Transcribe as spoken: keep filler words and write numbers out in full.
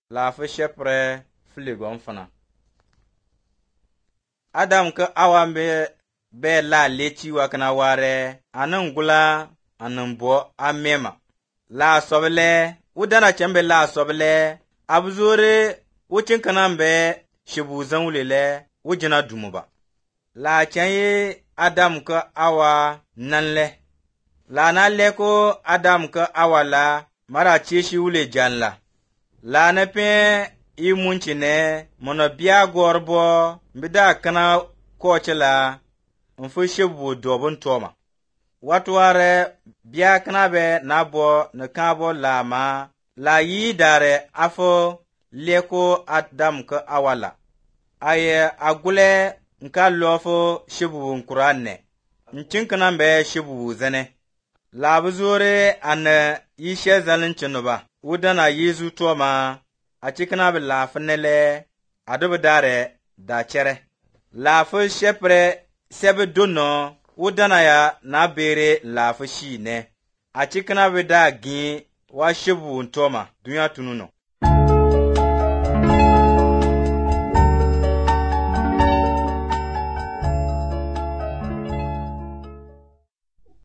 Lafi shepre filigon fana. Adam ka awa be be la lechi wakana ware anan gula anan bo amema. La sobele udana chembe la sobele abzure wucin kanan be shibu zanwulele wujina dumuba. La chanye Adam ka awa nanle. La na leko Adam ka awa la mara cheshi wule janla. La na pe i munchi ne mono biya gorbo mbida kana koche la mfu shibu dobun toma. Watware biya kana be nabo na kabo la ma la yi dare afo leko Adam ka awala. Aye agule nka lofo shibu nkuranne. Nchin kana be shibu zane. La buzure an yishe zalin chinuba. Udana yizu toma a cikina bi lafinele adubu dare da chere. Lafi shepre sebe dono udana ya na bere lafi shi ne. A cikina bi da gin wa shibu toma dunya tununo.